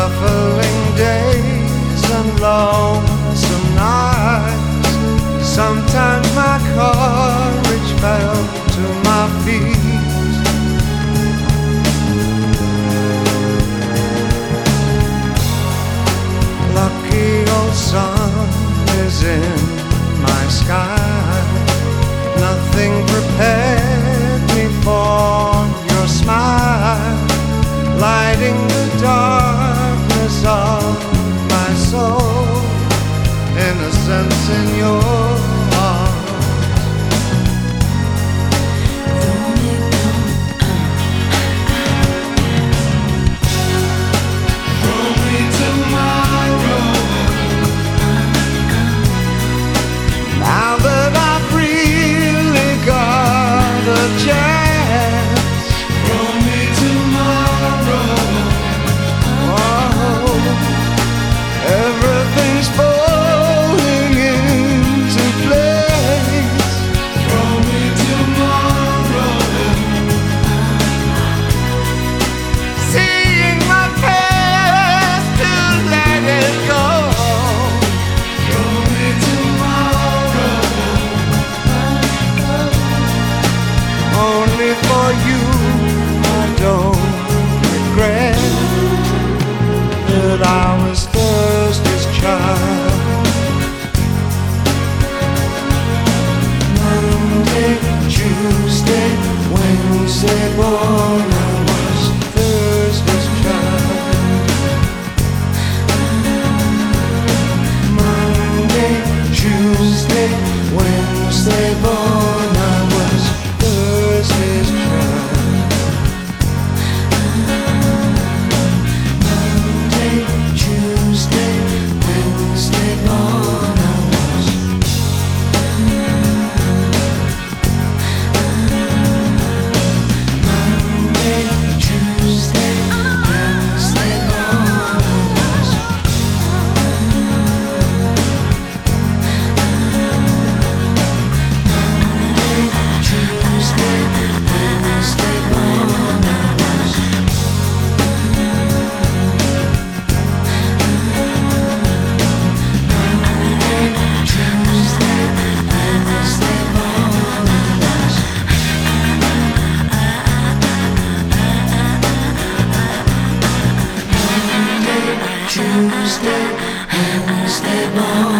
shuffling days and lonesome nights. Sometimes my courage fell to my feet. Lucky old sun is in my sky. Nothing prepared me for your smile, lighting the darkness of my soul, innocence in your arms. Throw me tomorrow. Now that I've really got a chance, throw me tomorrow. Everything's falling into place. Throw me tomorrow. Seeing my past to let it go. Throw me tomorrow. Only for you I don't regret that I was Thursday's child. Monday, Tuesday, Wednesday born, I was Thursday's child. Monday, Tuesday, Wednesday born, I was Thursday's child. Tuesday, Wednesday born, I was. Monday, Tuesday, Wednesday born, I was. Monday, Tuesday, Wednesday born, I was. Tuesday, Wednesday, born.